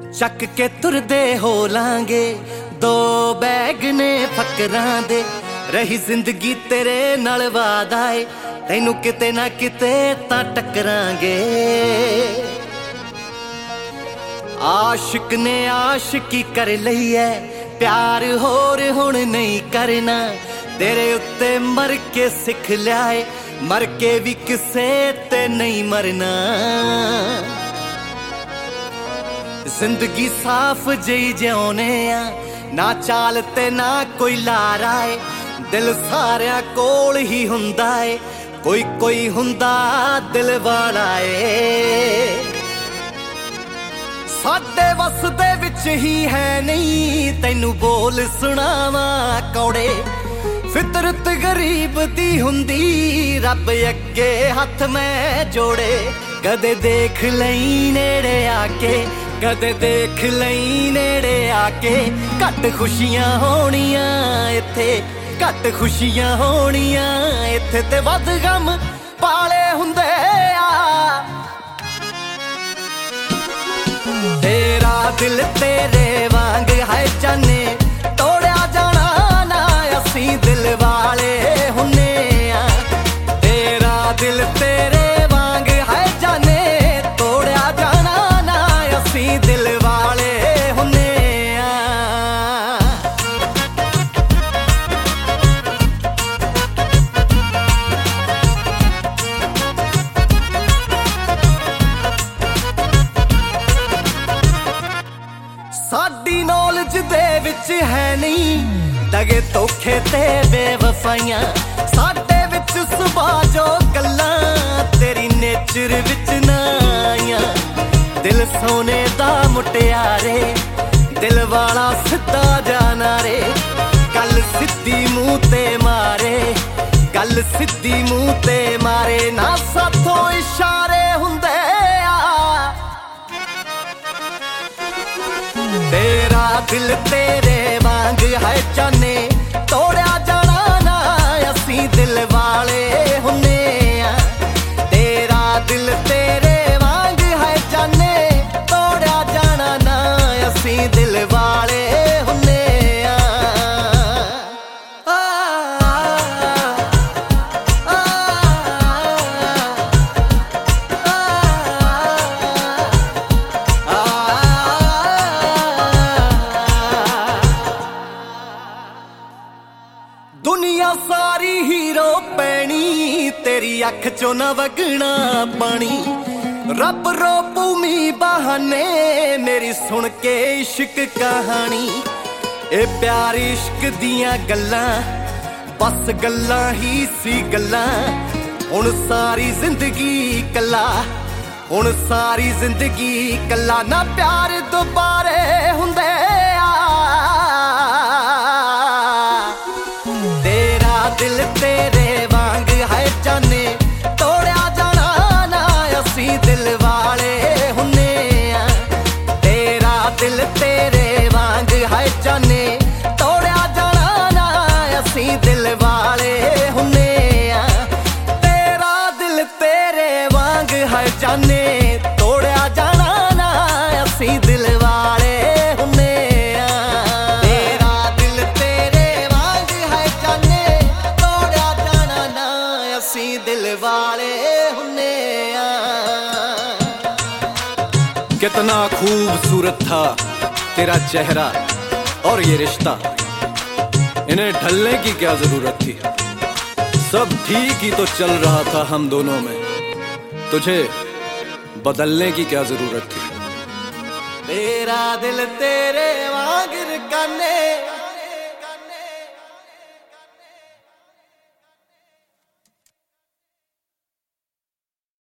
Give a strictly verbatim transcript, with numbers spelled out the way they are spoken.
ਚੱਕ ਕੇ ਤੁਰਦੇ ਹੋ ਲਾਂਗੇ ਦੋ ਬੈਗ ਨੇ ਫਕਰਾਂ ਦੇ। ਰਹੀ ਜ਼ਿੰਦਗੀ ਤੇਰੇ ਨਾਲ ਵਾਦਾ ਏ, ਤੈਨੂੰ ਕਿਤੇ ਨਾ ਕਿਤੇ ਤਾਂ ਟੱਕਰਾਂਗੇ। ਆਸ਼ਿਕ ਨੇ ਆਸ਼ਿਕੀ ਕਰ ਲਈ ਐ, ਪਿਆਰ ਹੋਰ ਹੁਣ ਨਹੀਂ ਕਰਨਾ। ਤੇਰੇ ਉੱਤੇ ਮਰ ਕੇ ਸਿੱਖ ਲਿਆ ਏ, ਮਰ ਕੇ ਵੀ ਕਿਸੇ ਤੇ ਨਹੀਂ ਮਰਨਾ। ਜ਼ਿੰਦਗੀ ਸਾਫ਼ ਜਿਹੀ ਜਿਉਣੇ ਆ, ਨਾ ਚਾਲ ਤੇ ਨਾ ਕੋਈ ਲਾਰਾ ਏ। ਦਿਲ ਸਾਰਿਆਂ ਕੋਲ ਹੀ ਹੁੰਦਾ ਏ, ਕੋਈ ਕੋਈ ਹੁੰਦਾ ਦਿਲ ਵਾਲਾ ਏ। ਸਾਡੇ ਵੱਸ ਦੇ ਵਿੱਚ ਹੀ ਹੈ ਨਹੀਂ, ਤੈਨੂੰ ਬੋਲ ਸੁਣਾਵਾਂ ਕੌੜੇ। ਫਿਤਰਤ ਗਰੀਬ ਦੀ ਹੁੰਦੀ, ਰੱਬ ਅੱਗੇ ਹੱਥ ਮੈਂ ਜੋੜੇ। ਕਦੇ ਦੇਖ ਲਈ ਨੇੜੇ ਆ ਕੇ, ਕਦੇ ਦੇਖ ਲਈ ਨੇੜੇ ਆ ਕੇ। ਘੱਟ ਖੁਸ਼ੀਆਂ ਹੋਣੀਆਂ ਇੱਥੇ, ਘੱਟ ਖੁਸ਼ੀਆਂ ਹੋਣੀਆਂ ਇੱਥੇ, ਤੇ ਵੱਧ ਗਮ ਪਾਲੇ ਹੁੰਦੇ ਆ। ਤੇਰਾ ਦਿਲ ਤੇਰੇ ਵਾਂਗ ਹੈ ਜਾਨੇ, ਤੋੜਿਆ ਜਾਣਾ ਨਾ ਅਸੀਂ ਦਿਲ ਵਾਲੇ ਹੁੰਨੇ ਆ। ਤੇਰਾ ਦਿਲ ਤੇਰੇ ਵਾਂਗ ਹੈ ਜਾਨੇ, ਤੋੜਿਆ ਜਾਣਾ ਨਾ ਅਸੀਂ ਦਿਲ ਵਾਲੇ ਹੁੰਨੇ ਆ। ਸਾਡੀ ਨੌਲੇਜ ਦੇ ਵਿੱਚ ਹੈ ਨਹੀਂ ਦਗੇ ਧੋਖੇ ਤੇ ਬੇਵਫਾਈਆਂ। ਸਾਡੇ ਵਿੱਚ ਸੁਭਾਅ ਜੋ ਗੱਲਾਂ, ਤੇਰੀ ਨੇਚਰ ਵਿੱਚ ਨਾ ਆਈਆਂ। ਦਿਲ ਸੋਨੇ ਦਾ ਮੁਟਿਆਰੇ, ਦਿਲ ਵਾਲਾ ਸਿੱਧਾ ਜਾਣਾ ਰੇ। ਗੱਲ ਸਿੱਧੀ ਮੂੰਹ ਤੇ ਮਾਰੇ, ਗੱਲ ਸਿੱਧੀ ਮੂੰਹ ਤੇ ਮਾਰੇ। ਨਾ ਸਾਥੋਂ ਇਸ਼ਾਰੇ ਹੁੰਦੇ ਆ। ਤੇਰਾ ਦਿਲ ਤੇਰੇ ਵਾਂਗ ਹੈ ਜਾਨੇ, ਤੋੜਿਆ ਜਾਣਾ ਨਾ ਅਸੀਂ ਦਿਲ ਵਾਲੇ ਹੁੰਨੇ ਆ। ਤੇਰਾ ਦਿਲ ਤੇਰੇ ਵਾਂਗ ਹੈ ਜਾਨੇ, ਤੋੜਿਆ ਜਾਣਾ ਨਾ ਅਸੀਂ ਦਿਲ ਵਾਲੇ ਹੁੰਨੇ ਆ। ਦੁਨੀਆ ਸਾਰੀ ਹੀਰੋ ਪੈਣੀ, ਤੇਰੀ ਅੱਖ ਚੋਂ ਨਾ ਵਗਣਾ ਪਾਣੀ। ਰੱਬ ਰੋਪੂ ਮੀਂਹ ਬਹਾਨੇ, ਮੇਰੀ ਸੁਣ ਕੇ ਇਸ਼ਕ ਕਹਾਣੀ। ਇਹ ਪਿਆਰ ਇਸ਼ਕ ਦੀਆਂ ਗੱਲਾਂ, ਬਸ ਗੱਲਾਂ ਹੀ ਸੀ ਗੱਲਾਂ। ਹੁਣ ਸਾਰੀ ਜ਼ਿੰਦਗੀ ਕੱਲਾ, ਹੁਣ ਸਾਰੀ ਜ਼ਿੰਦਗੀ ਕੱਲਾ। ਨਾ ਪਿਆਰ ਦੁਬਾਰੇ ਹੁੰਦੇ ਆ। ਤੇਰਾ ਦਿਲ ਤੇਰੇ ਵਾਂਗ ਹੈ ਜਾਨੇ, ਤੋੜਿਆ ਜਾਣਾ ਨਾ ਅਸੀਂ ਦਿਲ ਵਾਲੇ ਹੁੰਨੇ ਆ। ਤੇਰਾ ਦਿਲ ਤੇਰੇ ਵਾਂਗ ਹੈ ਜਾਨੇ, ਤੋੜਿਆ ਜਾਣਾ ਨਾ ਅਸੀਂ ਦਿਲ ਵਾਲੇ ਹੁੰਨੇ ਆ। ਤੇਰਾ ਦਿਲ ਤੇਰੇ ਵਾਂਗ ਹੈ ਜਾਨੇ, ਤੋੜਿਆ ਜਾਣਾ ਨਾ ਅਸੀਂ ਦਿਲ ਵਾਲੇ ਹੁੰਨੇ ਆ। ਤੇਰਾ ਦਿਲ ਤੇਰੇ ਵਾਂਗ ਹੈ ਜਾਨੇ, ਤੋੜਿਆ ਜਾਣਾ ਨਾ ਅਸੀਂ ਦਿਲ ਵਾਲੇ ਹੁੰਨੇ ਆ। कितना खूबसूरत था तेरा चेहरा और ये रिश्ता, इन्हें ढलने की क्या जरूरत थी। सब ठीक ही तो चल रहा था हम दोनों में, तुझे बदलने की क्या जरूरत थी। तेरा दिल तेरे वांग काने,